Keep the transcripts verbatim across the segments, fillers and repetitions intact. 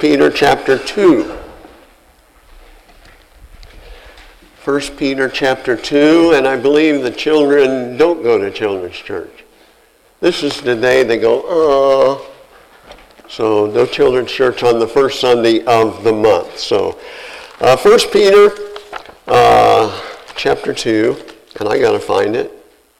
Peter chapter two. First Peter chapter two, and I believe the children don't go to children's church. This is the day they go, oh. So no children's church on the first Sunday of the month. So uh, First Peter uh, chapter two, and I got to find it.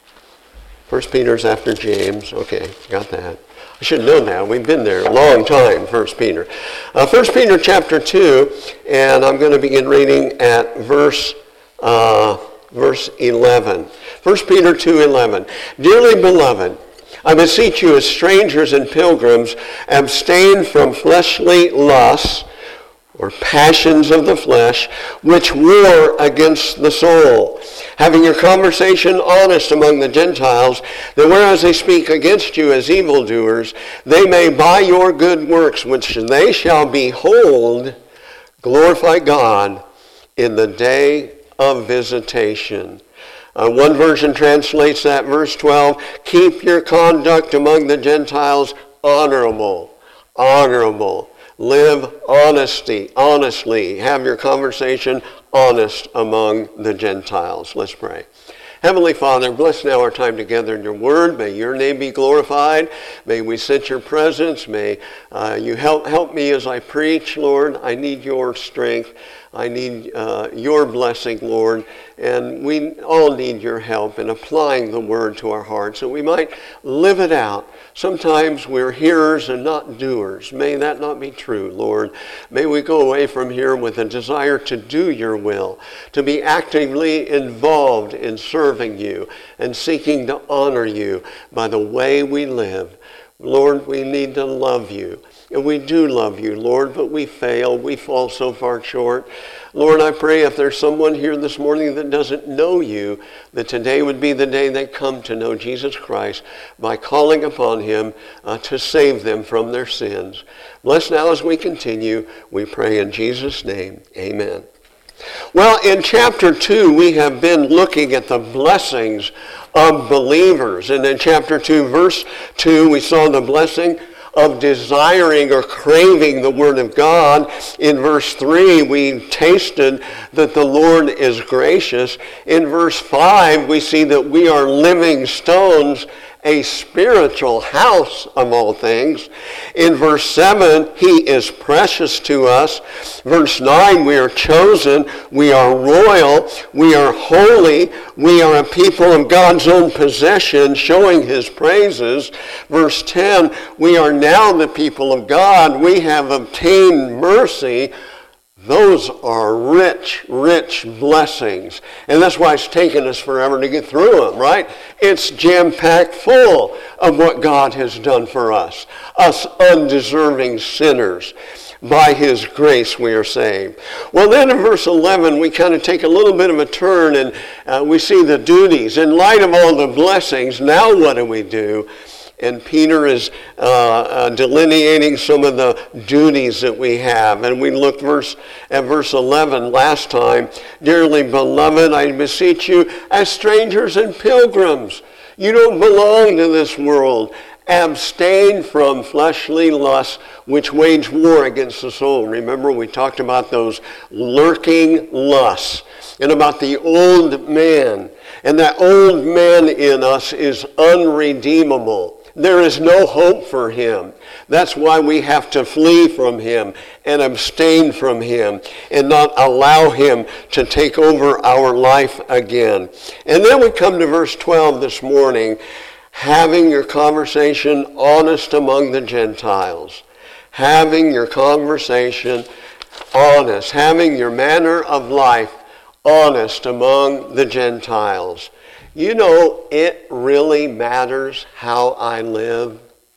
First Peter's after James. Okay, got that. I should know that. We've been there a long time, First Peter. Uh, First Peter chapter two, and I'm going to begin reading at verse Uh, verse eleven. First Peter two eleven. Dearly beloved, I beseech you as strangers and pilgrims, abstain from fleshly lusts, or passions of the flesh, which war against the soul, having your conversation honest among the Gentiles, that whereas they speak against you as evildoers, they may by your good works, which they shall behold, glorify God in the day of visitation. Uh, one version translates that, verse twelve, keep your conduct among the Gentiles honorable, honorable. Live honesty, honestly. Have your conversation honest among the Gentiles. Let's pray. Heavenly Father, bless now our time together in your word. May your name be glorified. May we sense your presence. May uh, you help, help me as I preach, Lord. I need your strength. I need uh, your blessing, Lord, and we all need your help in applying the word to our hearts so we might live it out. Sometimes we're hearers and not doers. May that not be true, Lord. May we go away from here with a desire to do your will, to be actively involved in serving you and seeking to honor you by the way we live. Lord, we need to love you. And we do love you, Lord, but we fail. We fall so far short. Lord, I pray if there's someone here this morning that doesn't know you, that today would be the day they come to know Jesus Christ by calling upon him uh, to save them from their sins. Bless now as we continue. We pray in Jesus' name. Amen. Well, in chapter two, we have been looking at the blessings of believers. And in chapter two, verse two, we saw the blessing of desiring or craving the Word of God. In verse three, we tasted that the Lord is gracious. In verse five, we see that we are living stones, a spiritual house of all things. In verse seven, he is precious to us. Verse nine, we are chosen, we are royal, we are holy, we are a people of God's own possession, showing his praises. Verse ten, we are now the people of God, we have obtained mercy. Those are rich, rich blessings. And that's why it's taken us forever to get through them, right? It's jam-packed full of what God has done for us, us undeserving sinners. By his grace we are saved. Well, then in verse eleven, we kind of take a little bit of a turn and uh, we see the duties. In light of all the blessings, now what do we do? And Peter is uh, uh, delineating some of the duties that we have. And we looked verse, at verse eleven last time. Dearly beloved, I beseech you, as strangers and pilgrims. You don't belong to this world. Abstain from fleshly lusts which wage war against the soul. Remember, we talked about those lurking lusts and about the old man. And that old man in us is unredeemable. There is no hope for him. That's why we have to flee from him and abstain from him and not allow him to take over our life again. And then we come to verse twelve this morning, having your conversation honest among the Gentiles. Having your conversation honest. Having your manner of life honest among the Gentiles. You know, it really matters how I live.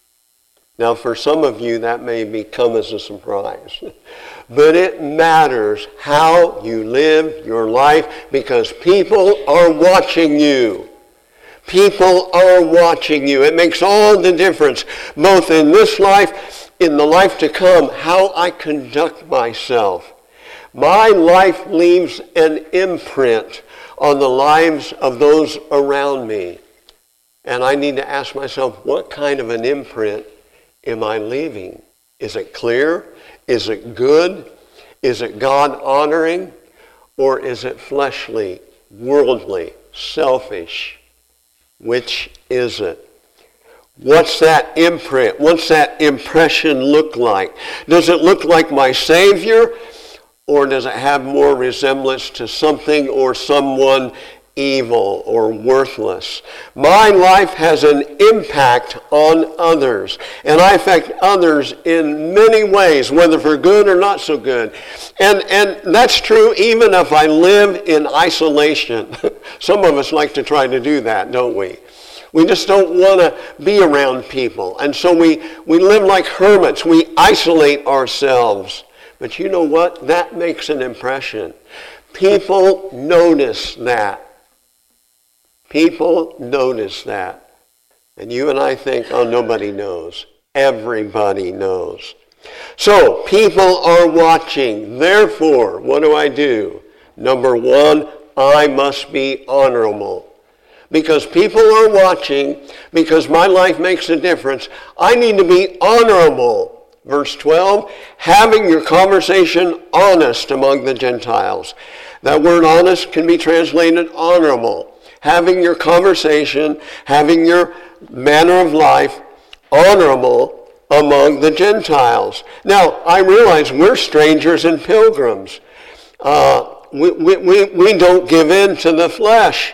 Now, for some of you, that may become as a surprise. But it matters how you live your life because people are watching you. People are watching you. It makes all the difference, both in this life, in the life to come, how I conduct myself. My life leaves an imprint on the lives of those around me. And I need to ask myself, what kind of an imprint am I leaving? Is it clear? Is it good? Is it God-honoring? Or is it fleshly, worldly, selfish? Which is it? What's that imprint? What's that impression look like? Does it look like my Savior? Or does it have more resemblance to something or someone evil or worthless? My life has an impact on others, and I affect others in many ways, whether for good or not so good. And, and that's true even if I live in isolation. Some of us like to try to do that, don't we? We just don't want to be around people. And so we, we live like hermits. We isolate ourselves. But you know what? That makes an impression. People notice that. People notice that. And you and I think, oh, nobody knows. Everybody knows. So, people are watching. Therefore, what do I do? Number one, I must be honorable. Because people are watching, because my life makes a difference, I need to be honorable. Verse twelve, having your conversation honest among the Gentiles. That word honest can be translated honorable. Having your conversation, having your manner of life honorable among the Gentiles. Now, I realize we're strangers and pilgrims. Uh, we, we, we, we don't give in to the flesh.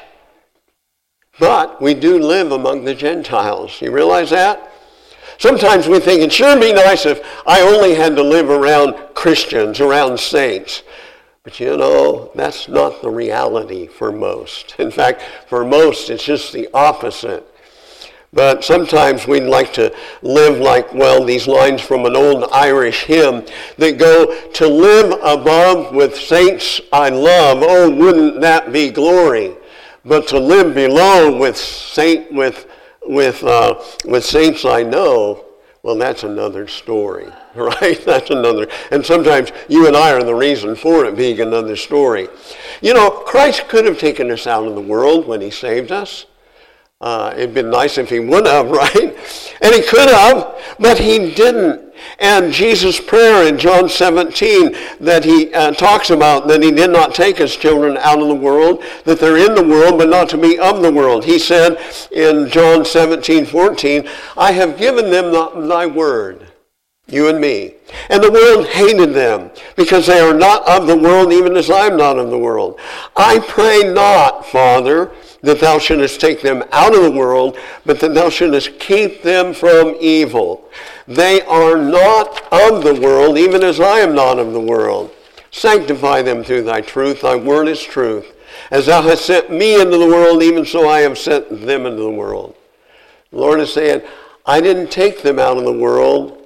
But we do live among the Gentiles. You realize that? Sometimes we think it sure be nice if I only had to live around Christians, around saints. But you know, that's not the reality for most. In fact, for most, it's just the opposite. But sometimes we'd like to live like, well, these lines from an old Irish hymn that go, to live above with saints I love, oh, wouldn't that be glory? But to live below with saint with with uh, with saints I know, well, that's another story, right? That's another. And sometimes you and I are the reason for it being another story. You know, Christ could have taken us out of the world when he saved us. Uh, it'd been nice if he would have, right? And he could have, but he didn't. And Jesus' prayer in John seventeen that he uh, talks about that he did not take his children out of the world, that they're in the world, but not to be of the world. He said in John seventeen fourteen, I have given them the, thy word, you and me. And the world hated them because they are not of the world, even as I am not of the world. I pray not, Father, that thou shouldest take them out of the world, but that thou shouldest keep them from evil. They are not of the world, even as I am not of the world. Sanctify them through thy truth. Thy word is truth. As thou hast sent me into the world, even so I have sent them into the world. The Lord is saying, I didn't take them out of the world.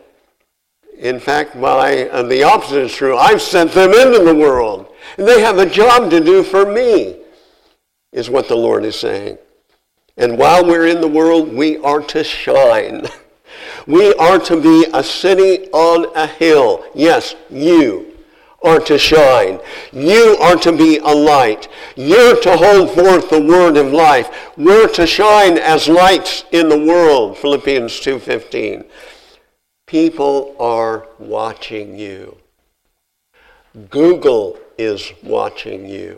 In fact, by, uh, the opposite is true. I've sent them into the world. And they have a job to do for me, is what the Lord is saying. And while we're in the world, we are to shine. We are to be a city on a hill. Yes, you are to shine. You are to be a light. You're to hold forth the word of life. We're to shine as lights in the world, Philippians two fifteen. People are watching you. Google is watching you.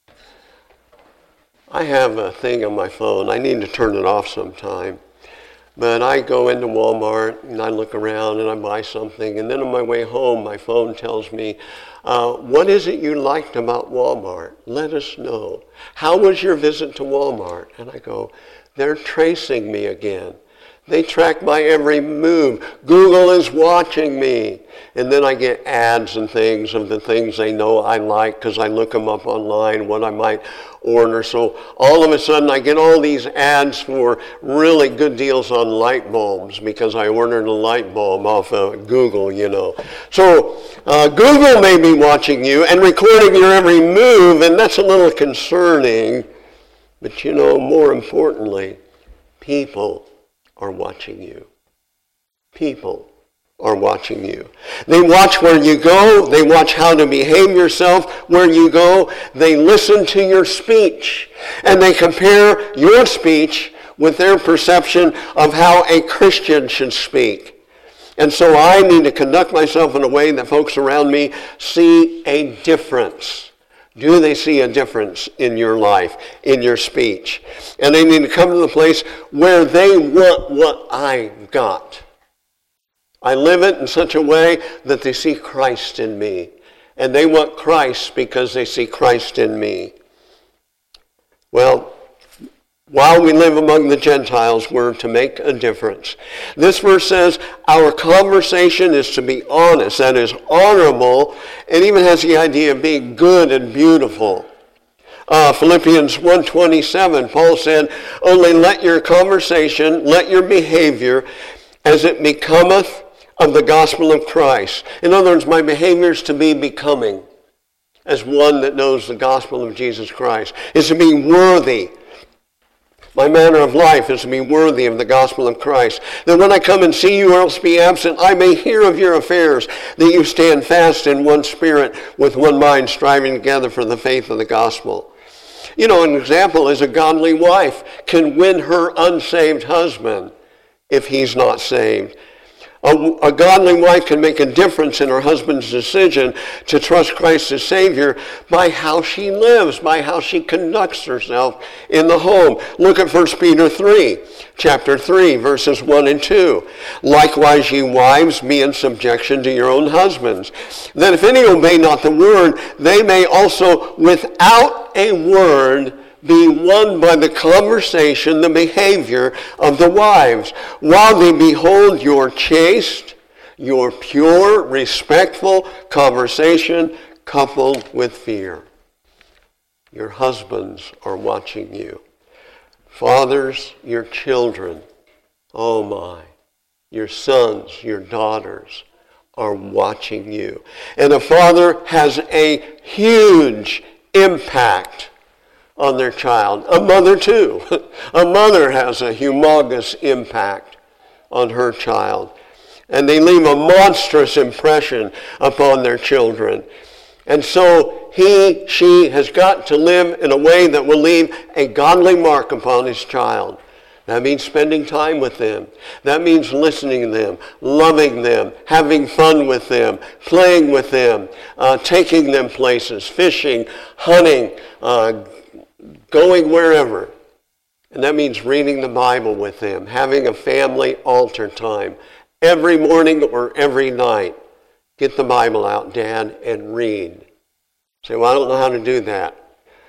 I have a thing on my phone. I need to turn it off sometime. But I go into Walmart and I look around and I buy something. And then on my way home, my phone tells me, uh, what is it you liked about Walmart? Let us know. How was your visit to Walmart? And I go, they're tracing me again. They track my every move. Google is watching me. And then I get ads and things of the things they know I like because I look them up online, what I might order. So all of a sudden I get all these ads for really good deals on light bulbs because I ordered a light bulb off of Google, you know. So uh, Google may be watching you and recording your every move, and that's a little concerning. But you know, more importantly, people are watching you. People are watching you. They watch where you go. They watch how to behave yourself where you go. They listen to your speech. And they compare your speech with their perception of how a Christian should speak. And so I need to conduct myself in a way that folks around me see a difference. Do they see a difference in your life, in your speech? And they need to come to the place where they want what I've got. I live it in such a way that they see Christ in me. And they want Christ because they see Christ in me. Well, while we live among the Gentiles, we're to make a difference. This verse says our conversation is to be honest, that is honorable, and even has the idea of being good and beautiful. Uh, Philippians one twenty-seven, Paul said, only let your conversation, let your behavior, as it becometh of the gospel of Christ. In other words, my behavior is to be becoming as one that knows the gospel of Jesus Christ, is to be worthy. My manner of life is to be worthy of the gospel of Christ. That when I come and see you or else be absent, I may hear of your affairs, that you stand fast in one spirit, with one mind, striving together for the faith of the gospel. You know, an example is a godly wife can win her unsaved husband if he's not saved. A, a godly wife can make a difference in her husband's decision to trust Christ as Savior by how she lives, by how she conducts herself in the home. Look at First Peter three, chapter three, verses one and two. Likewise, ye wives, be in subjection to your own husbands, that if any obey not the word, they may also without a word be won by the conversation, the behavior of the wives, while they behold your chaste, your pure, respectful conversation coupled with fear. Your husbands are watching you. Fathers, your children, oh my, your sons, your daughters are watching you. And a father has a huge impact on their child. A mother too. A mother has a humongous impact on her child. And they leave a monstrous impression upon their children. And so he, she has got to live in a way that will leave a godly mark upon his child. That means spending time with them. That means listening to them, loving them, having fun with them, playing with them, uh, taking them places, fishing, hunting, uh, going wherever. And that means reading the Bible with them, having a family altar time every morning or every night. Get the Bible out, Dad, and read. Say, well, I don't know how to do that.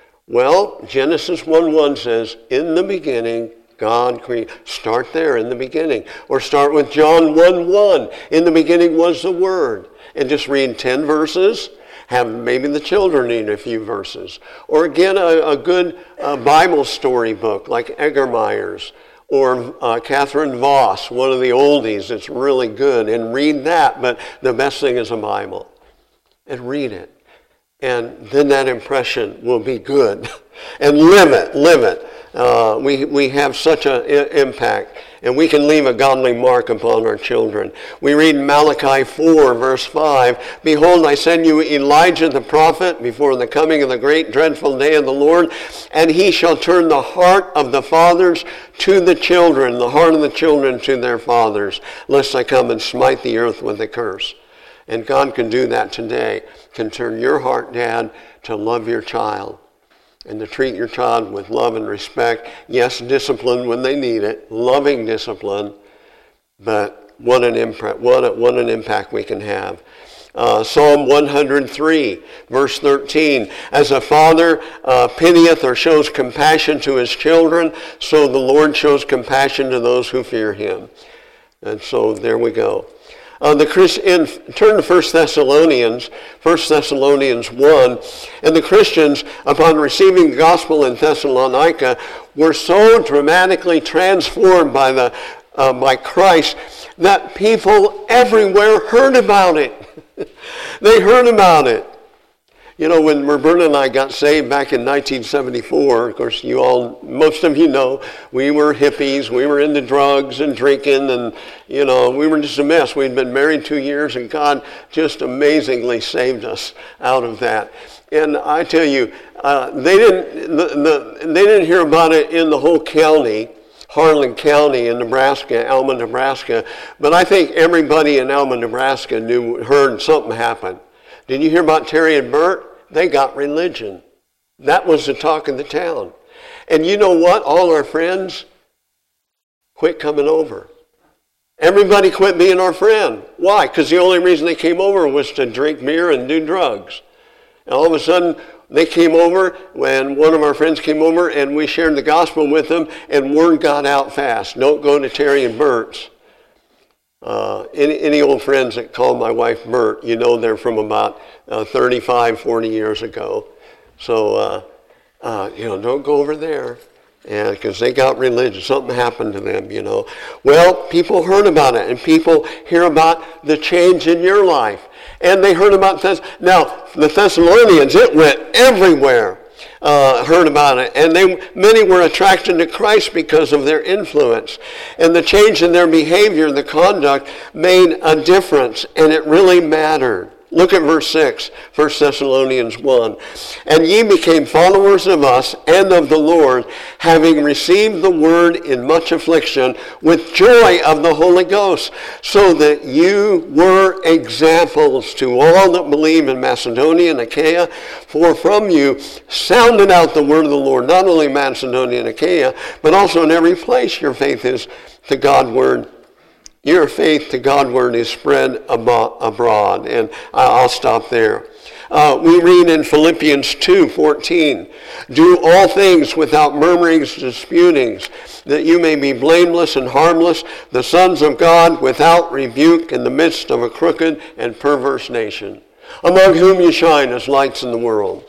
Well, Genesis one one says, in the beginning, God created. Start there, in the beginning. Or start with John one one. In the beginning was the Word. And just read ten verses. Have maybe the children read a few verses. Or again, a, a good uh, Bible story book like Eggermeyer's or uh, Catherine Voss, one of the oldies that's really good, and read that. But the best thing is a Bible. And read it. And then that impression will be good. And live it, live it. Uh, we, we have such an impact. And we can leave a godly mark upon our children. We read Malachi four, verse five, behold, I send you Elijah the prophet before the coming of the great dreadful day of the Lord, and he shall turn the heart of the fathers to the children, the heart of the children to their fathers, lest I come and smite the earth with a curse. And God can do that today, can turn your heart, Dad, to love your child. And to treat your child with love and respect. Yes, discipline when they need it. Loving discipline. But what an impact, what, a, what an impact we can have. Uh, Psalm one hundred three, verse thirteen. As a father uh, pitieth or shows compassion to his children, so the Lord shows compassion to those who fear him. And so there we go. Uh, the Christ, in, turn to First Thessalonians, First Thessalonians one, and the Christians, upon receiving the gospel in Thessalonica, were so dramatically transformed by the uh, by Christ that people everywhere heard about it. They heard about it. You know, when Roberta and I got saved back in nineteen seventy-four, of course, you all, most of you know, we were hippies. We were into drugs and drinking, and, you know, we were just a mess. We'd been married two years, and God just amazingly saved us out of that. And I tell you, uh, they didn't the, the, they didn't hear about it in the whole county, Harlan County in Nebraska, Alma, Nebraska. But I think everybody in Alma, Nebraska knew, heard something happened. Did you hear about Terry and Bert? They got religion. That was the talk of the town. And you know what? All our friends quit coming over. Everybody quit being our friend. Why? Because the only reason they came over was to drink beer and do drugs. And all of a sudden, they came over when one of our friends came over and we shared the gospel with them, and word got out fast. Don't go to Terry and Bert's. Uh, any, any old friends that call my wife Bert, you know they're from about uh, thirty-five, forty years ago. So, uh, uh, you know, don't go over there. Yeah, because they got religion. Something happened to them, you know. Well, people heard about it, and people hear about the change in your life. And they heard about this. Now, the Thessalonians, it went everywhere. Uh, heard about it. And they many were attracted to Christ because of their influence. And the change in their behavior, the conduct, made a difference. And it really mattered. Look at verse six, First Thessalonians one. And ye became followers of us and of the Lord, having received the word in much affliction with joy of the Holy Ghost, so that you were examples to all that believe in Macedonia and Achaia. For from you sounded out the word of the Lord, not only in Macedonia and Achaia, but also in every place your faith is to God's word. Your faith to God's word is spread abroad. And I'll stop there. Uh, we read in Philippians two fourteen, do all things without murmurings, disputings, that you may be blameless and harmless, the sons of God without rebuke in the midst of a crooked and perverse nation, among whom you shine as lights in the world.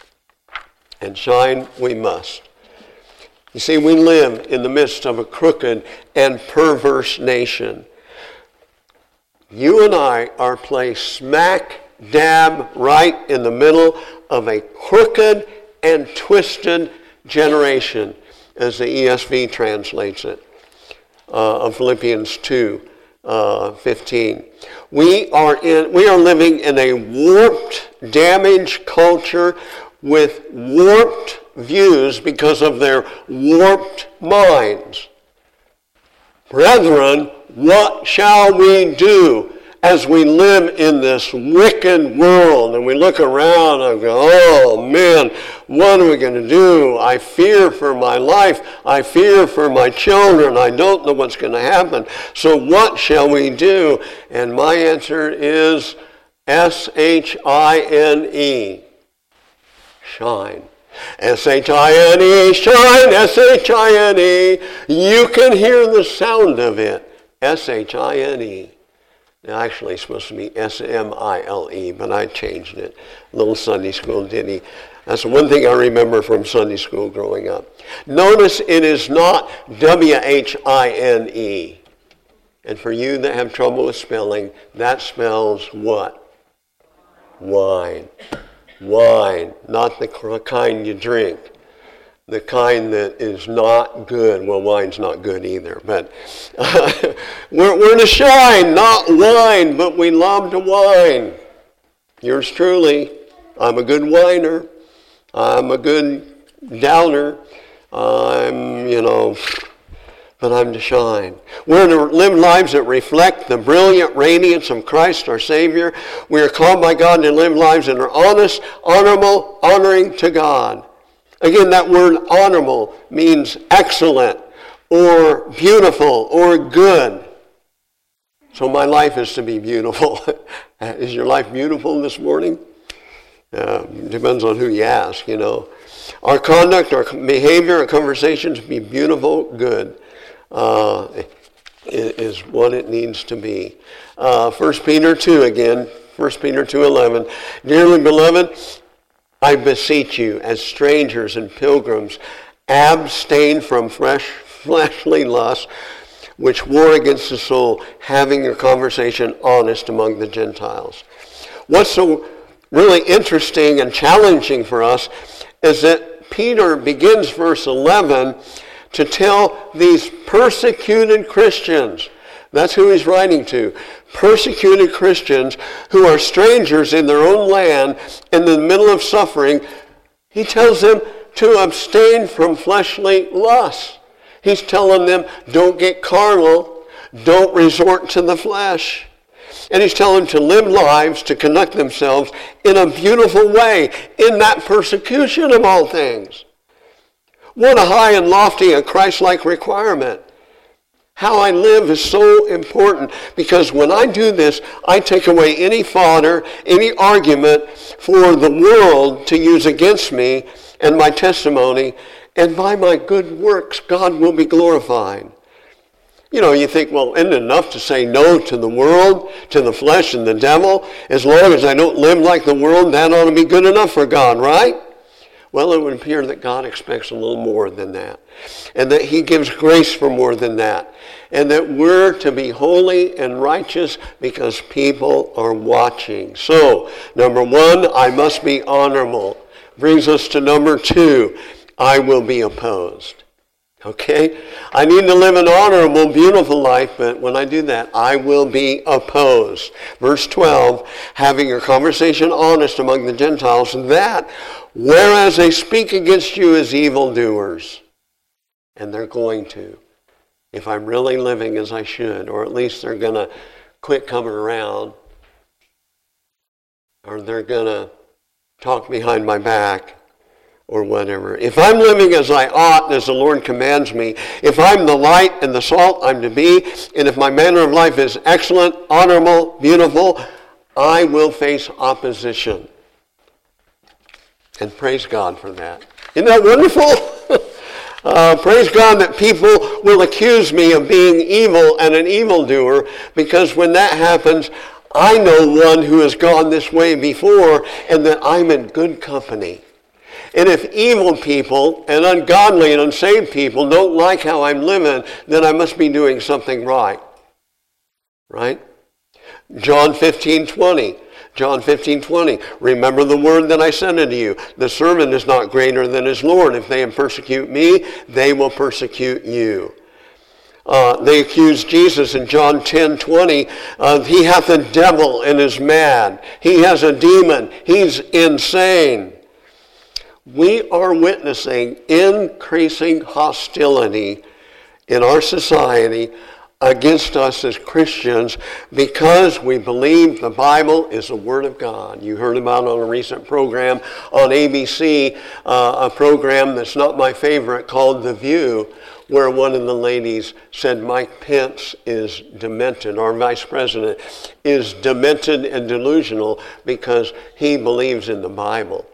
And shine we must. You see, we live in the midst of a crooked and perverse nation. You and I are placed smack dab right in the middle of a crooked and twisted generation, as the E S V translates it, uh, of Philippians two fifteen. We are in. We are living in a warped, damaged culture with warped views because of their warped minds. Brethren, what shall we do as we live in this wicked world? And we look around and go, oh man, what are we going to do? I fear for my life. I fear for my children. I don't know what's going to happen. So what shall we do? And my answer is S H I N E. Shine. S H I N E, shine, S H I N E. You can hear the sound of it. S H I N E. Now, actually, it's supposed to be S M I L E, but I changed it. Little Sunday school ditty. That's one thing I remember from Sunday school growing up. Notice it is not W H I N E. And for you that have trouble with spelling, that spells what? Wine. Wine, not the kind you drink, the kind that is not good. Well, wine's not good either, but uh, we're, we're to shine, not wine, but we love to wine. Yours truly, I'm a good whiner. I'm a good downer. I'm, you know, but I'm to shine. We're to live lives that reflect the brilliant radiance of Christ our Savior. We are called by God to live lives that are honest, honorable, honoring to God. Again, that word honorable means excellent or beautiful or good. So my life is to be beautiful. Is your life beautiful this morning? Uh, depends on who you ask, you know. Our conduct, our behavior, our conversations be beautiful, good. Uh, is what it needs to be. Uh, First Peter two again, First Peter two eleven. Dearly beloved, I beseech you, as strangers and pilgrims, abstain from fresh, fleshly lusts, which war against the soul, having your conversation honest among the Gentiles. What's so really interesting and challenging for us is that Peter begins verse eleven to tell these persecuted Christians, that's who he's writing to, persecuted Christians who are strangers in their own land in the middle of suffering. He tells them to abstain from fleshly lusts. He's telling them, don't get carnal. Don't resort to the flesh. And he's telling them to live lives, to conduct themselves in a beautiful way, in that persecution of all things. What a high and lofty and Christ-like requirement. How I live is so important, because when I do this, I take away any fodder, any argument for the world to use against me and my testimony, and by my good works, God will be glorified. You know, you think, well, isn't it enough to say no to the world, to the flesh and the devil? As long as I don't live like the world, that ought to be good enough for God, right? Well, it would appear that God expects a little more than that, and that he gives grace for more than that, and that we're to be holy and righteous because people are watching. So, number one, I must be honorable. Brings us to number two, I will be opposed. Okay? I need to live an honorable, beautiful life, but when I do that, I will be opposed. Verse twelve, having your conversation honest among the Gentiles, that whereas they speak against you as evildoers, and they're going to, if I'm really living as I should, or at least they're going to quit coming around, or they're going to talk behind my back, or whatever. If I'm living as I ought, as the Lord commands me, if I'm the light and the salt I'm to be, and if my manner of life is excellent, honorable, beautiful, I will face opposition. And praise God for that. Isn't that wonderful? uh, praise God that people will accuse me of being evil and an evildoer, because when that happens, I know one who has gone this way before, and that I'm in good company. And if evil people and ungodly and unsaved people don't like how I'm living, then I must be doing something right. Right? John fifteen twenty. John fifteen twenty. Remember the word that I said unto you. The servant is not greater than his Lord. If they persecute me, they will persecute you. Uh, they accused Jesus in John ten twenty. Uh, he hath a devil and is mad. He has a demon. He's insane. We are witnessing increasing hostility in our society against us as Christians because we believe the Bible is the Word of God. You heard about on a recent program on A B C, uh, a program that's not my favorite called The View, where one of the ladies said Mike Pence is demented, our vice president is demented and delusional because he believes in the Bible.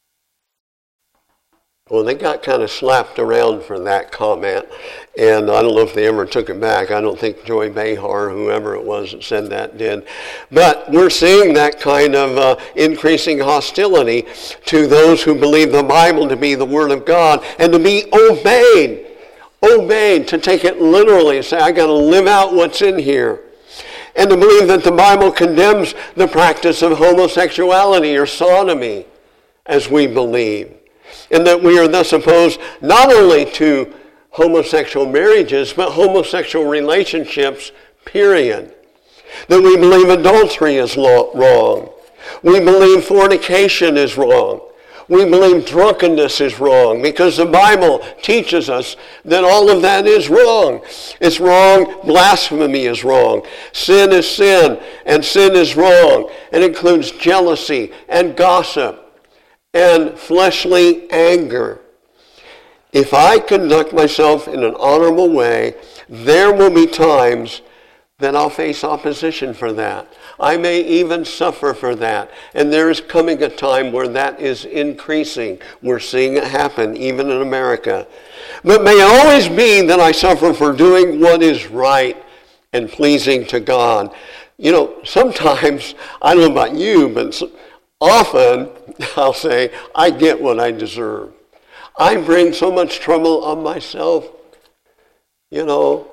Well, they got kind of slapped around for that comment, and I don't know if they ever took it back. I don't think Joy Behar, whoever it was that said that, did. But we're seeing that kind of uh, increasing hostility to those who believe the Bible to be the Word of God and to be obeyed. Obeyed, to take it literally and say, I got to live out what's in here. And to believe that the Bible condemns the practice of homosexuality or sodomy, as we believe. And that we are thus opposed not only to homosexual marriages, but homosexual relationships, period. That we believe adultery is wrong. We believe fornication is wrong. We believe drunkenness is wrong, because the Bible teaches us that all of that is wrong. It's wrong. Blasphemy is wrong. Sin is sin, and sin is wrong. It includes jealousy and gossip and fleshly anger. If I conduct myself in an honorable way, there will be times that I'll face opposition for that. I may even suffer for that. And there is coming a time where that is increasing. We're seeing it happen even in America. But may it always be that I suffer for doing what is right and pleasing to God. You know, sometimes, I don't know about you, but often I'll say, I get what I deserve. I bring so much trouble on myself. You know,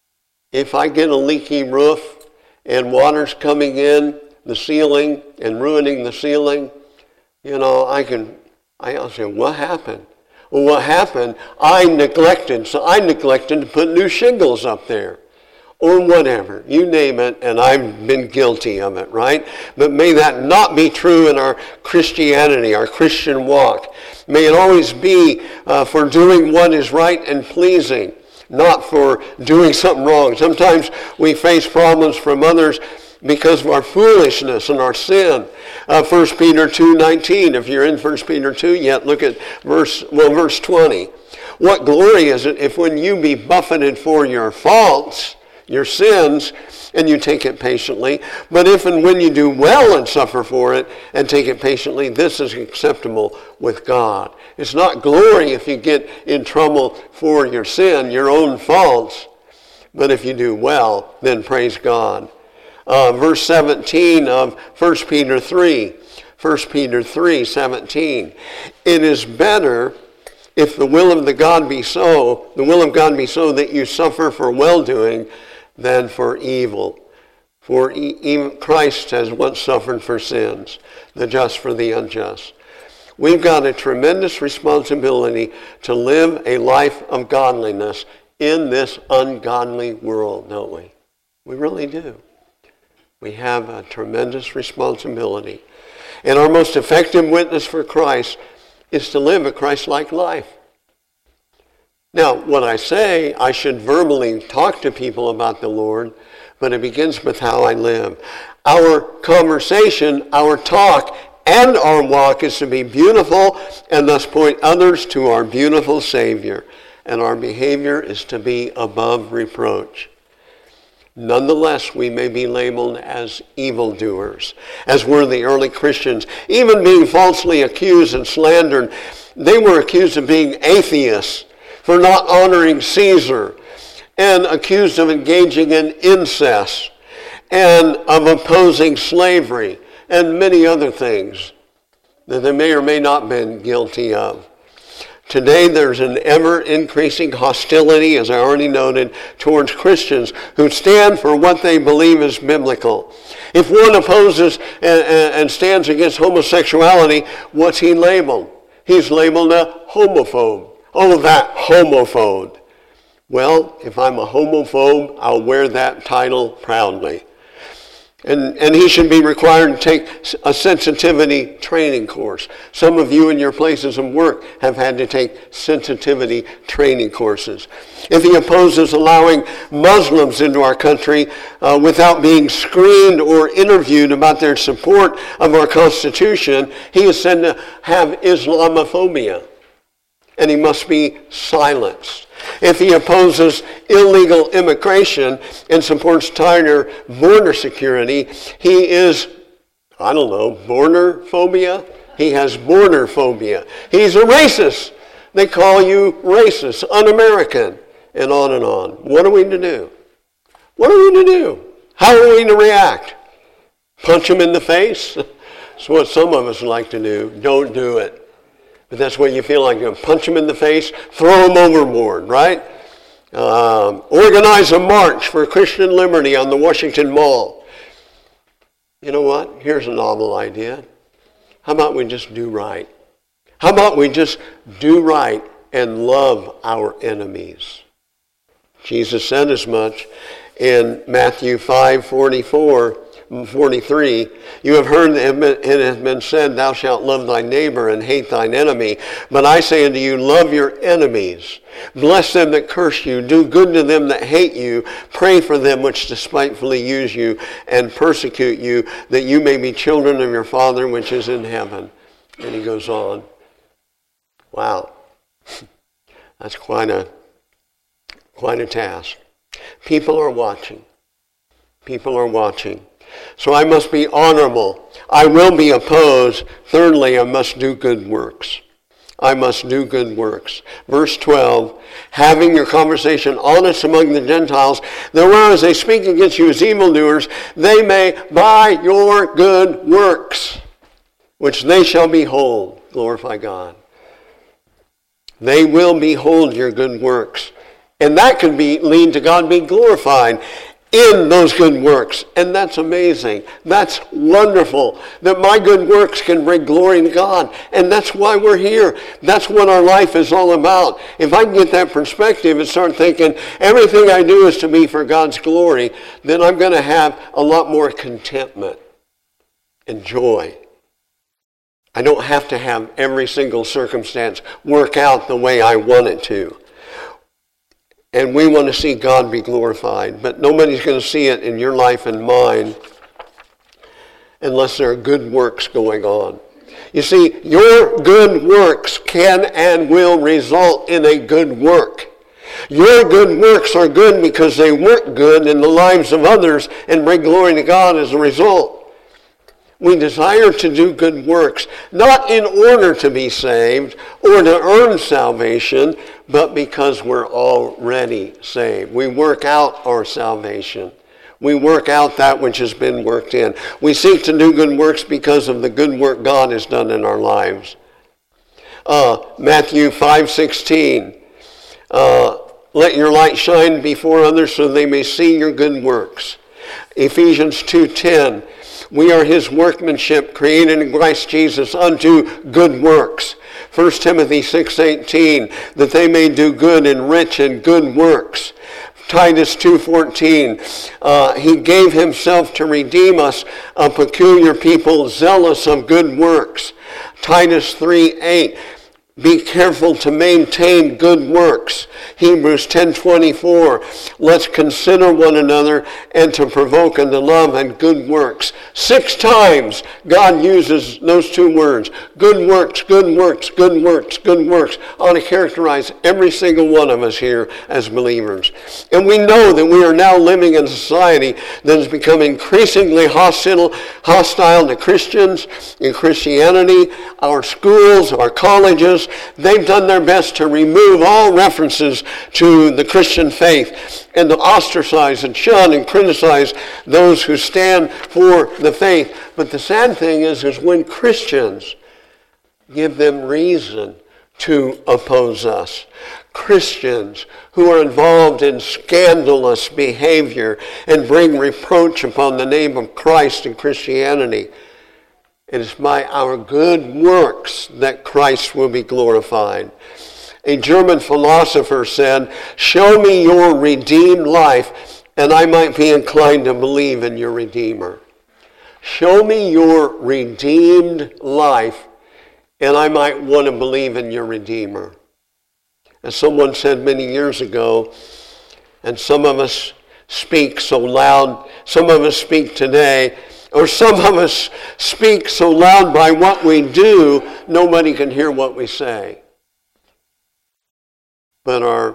if I get a leaky roof and water's coming in the ceiling and ruining the ceiling, you know, I can, I'll say, what happened? Well, what happened? I neglected, so I neglected to put new shingles up there. Or whatever, you name it, and I've been guilty of it, right? But may that not be true in our Christianity, our Christian walk. May it always be uh, for doing what is right and pleasing. not for doing something wrong. Sometimes we face problems from others because of our foolishness and our sin. Uh, First Peter two nineteen, if you're in First Peter two yet, look at verse, well, verse twenty. What glory is it if when you be buffeted for your faults, your sins, and you take it patiently, but if and when you do well and suffer for it and take it patiently, this is acceptable with God. It's not glory if you get in trouble for your sin, your own faults, but if you do well, then praise God. Uh, verse seventeen of First Peter three, First Peter three seventeen. It is better if the will of the God be so, the will of God be so that you suffer for well-doing than for evil. For e- even Christ has once suffered for sins, the just for the unjust. We've got a tremendous responsibility to live a life of godliness in this ungodly world, don't we? We really do. We have a tremendous responsibility. And our most effective witness for Christ is to live a Christ-like life. Now, when I say I should verbally talk to people about the Lord, but it begins with how I live. Our conversation, our talk, and our walk is to be beautiful and thus point others to our beautiful Savior. And our behavior is to be above reproach. Nonetheless, we may be labeled as evildoers, as were the early Christians. Even being falsely accused and slandered, they were accused of being atheists, for not honoring Caesar, and accused of engaging in incest, and of opposing slavery, and many other things that they may or may not have been guilty of. Today, there's an ever-increasing hostility, as I already noted, towards Christians who stand for what they believe is biblical. If one opposes and, and stands against homosexuality, what's he labeled? He's labeled a homophobe. Oh, that homophobe. Well, if I'm a homophobe, I'll wear that title proudly. And, and he should be required to take a sensitivity training course. Some of you in your places of work have had to take sensitivity training courses. If he opposes allowing Muslims into our country uh, without being screened or interviewed about their support of our Constitution, he is said to have Islamophobia, and he must be silenced. If he opposes illegal immigration and supports tighter border security, he is, I don't know, border phobia? He has border phobia. He's a racist. They call you racist, un-American, and on and on. What are we to do? What are we to do? How are we to react? Punch him in the face? That's what some of us like to do. Don't do it. But that's what you feel like. You punch them in the face, throw them overboard, right? Um, organize a march for Christian liberty on the Washington Mall. You know what? Here's a novel idea. How about we just do right? How about we just do right and love our enemies? Jesus said as much in Matthew five forty-four. forty-three, you have heard that it has been said, thou shalt love thy neighbor and hate thine enemy. But I say unto you, love your enemies. Bless them that curse you. Do good to them that hate you. Pray for them which despitefully use you and persecute you, that you may be children of your Father which is in heaven. And he goes on. Wow. That's quite a, quite a task. People are watching. People are watching. So I must be honorable. I will be opposed. Thirdly, I must do good works. I must do good works. Verse twelve, having your conversation honest among the Gentiles, that whereas they speak against you as evildoers, they may by your good works, which they shall behold, glorify God. They will behold your good works. And that could be lead to God being glorified in those good works. And that's amazing. That's wonderful that my good works can bring glory to God. And that's why we're here. That's what our life is all about. If I can get that perspective and start thinking everything I do is to be for God's glory, then I'm going to have a lot more contentment and joy. I don't have to have every single circumstance work out the way I want it to. And we want to see God be glorified. But nobody's going to see it in your life and mine unless there are good works going on. You see, your good works can and will result in a good work. Your good works are good because they work good in the lives of others and bring glory to God as a result. We desire to do good works, not in order to be saved or to earn salvation, but because we're already saved. We work out our salvation. We work out that which has been worked in. We seek to do good works because of the good work God has done in our lives. Uh, Matthew five sixteen. Uh, Let your light shine before others so they may see your good works. Ephesians two ten. We are his workmanship, created in Christ Jesus unto good works. First Timothy six eighteen. That they may do good and rich in good works. Titus two fourteen, uh, he gave himself to redeem us, a peculiar people zealous of good works. Titus three eight, be careful to maintain good works. Hebrews ten twenty-four, let's consider one another and to provoke unto love and good works. Six times God uses those two words, good works, good works, good works, good works, ought to characterize every single one of us here as believers. And we know that we are now living in a society that has become increasingly hostile, hostile to Christians and Christianity. Our schools, our colleges, they've done their best to remove all references to the Christian faith and to ostracize and shun and criticize those who stand for the faith. But the sad thing is, is when Christians give them reason to oppose us. Christians who are involved in scandalous behavior and bring reproach upon the name of Christ and Christianity. It is by our good works that Christ will be glorified. A German philosopher said, show me your redeemed life, and I might be inclined to believe in your Redeemer. Show me your redeemed life, and I might want to believe in your Redeemer. As someone said many years ago, and some of us speak so loud, some of us speak today, or some of us speak so loud by what we do, nobody can hear what we say. But our,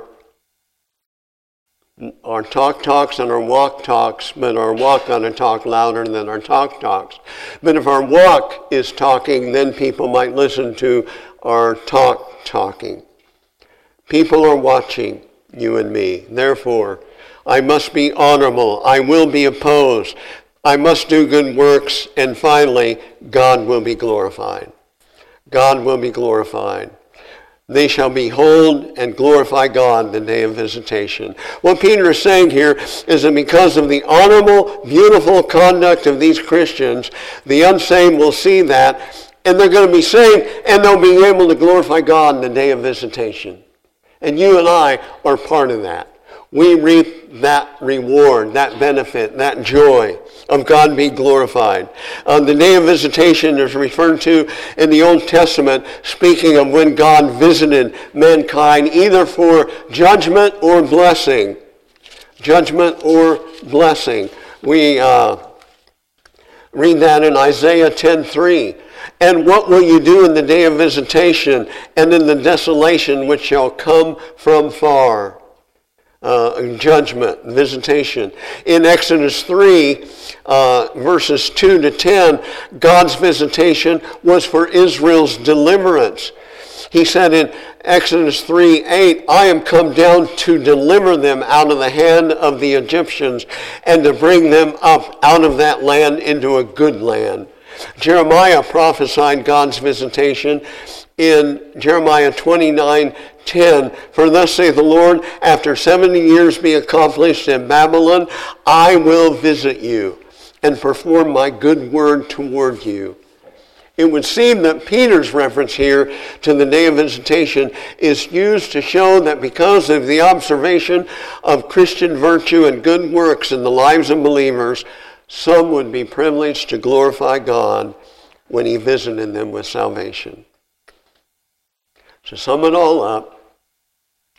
our talk talks and our walk talks, but our walk ought to talk louder than our talk talks. But if our walk is talking, then people might listen to our talk talking. People are watching you and me. Therefore, I must be honorable. I will be opposed. I must do good works, and finally, God will be glorified. God will be glorified. They shall behold and glorify God the day of visitation. What Peter is saying here is that because of the honorable, beautiful conduct of these Christians, the unsaved will see that, and they're going to be saved, and they'll be able to glorify God in the day of visitation. And you and I are part of that. We reap that reward, that benefit, that joy of God being glorified. Uh, the day of visitation is referred to in the Old Testament, speaking of when God visited mankind, either for judgment or blessing. Judgment or blessing. We uh, read that in Isaiah ten three. And what will you do in the day of visitation and in the desolation which shall come from far? Uh, judgment, visitation. In Exodus three, uh, verses two to ten, God's visitation was for Israel's deliverance. He said in Exodus three eight, I am come down to deliver them out of the hand of the Egyptians and to bring them up out of that land into a good land. Jeremiah prophesied God's visitation in Jeremiah twenty-nine ten. For thus saith the Lord, after seventy years be accomplished in Babylon, I will visit you and perform my good word toward you. It would seem that Peter's reference here to the day of visitation is used to show that because of the observation of Christian virtue and good works in the lives of believers, some would be privileged to glorify God when he visited them with salvation. To sum it all up,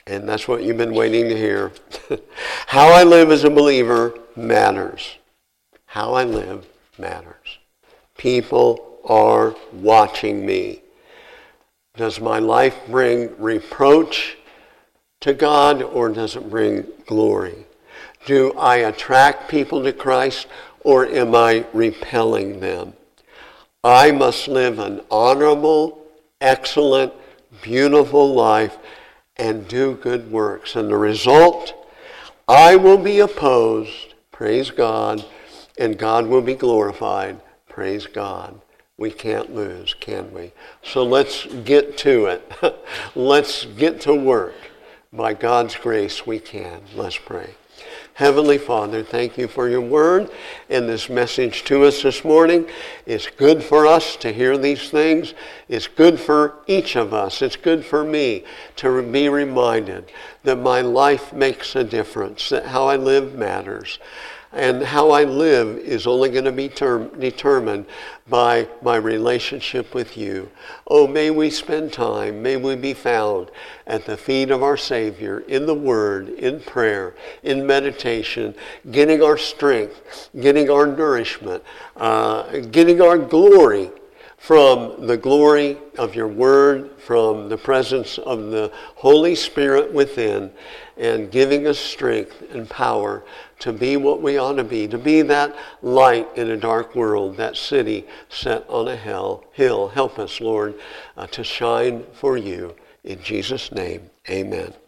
And that's what you've been waiting to hear. How I live as a believer matters. How I live matters. People are watching me. Does my life bring reproach to God, or does it bring glory? Do I attract people to Christ, or am I repelling them? I must live an honorable, excellent, beautiful life and do good works. And the result, I will be opposed, praise God, and God will be glorified, praise God. We can't lose, can we? So let's get to it. Let's get to work. By God's grace, we can. Let's pray. Heavenly Father, thank you for your word and this message to us this morning. It's good for us to hear these things. It's good for each of us. It's good for me to be reminded that my life makes a difference, that how I live matters. And how I live is only going to be term, determined by my relationship with you. Oh, may we spend time, may we be found at the feet of our Savior, in the Word, in prayer, in meditation, getting our strength, getting our nourishment, uh, getting our glory from the glory of your Word, from the presence of the Holy Spirit within, and giving us strength and power to be what we ought to be, to be that light in a dark world, that city set on a hill. hill. Help us, Lord, uh, to shine for you. In Jesus' name, amen.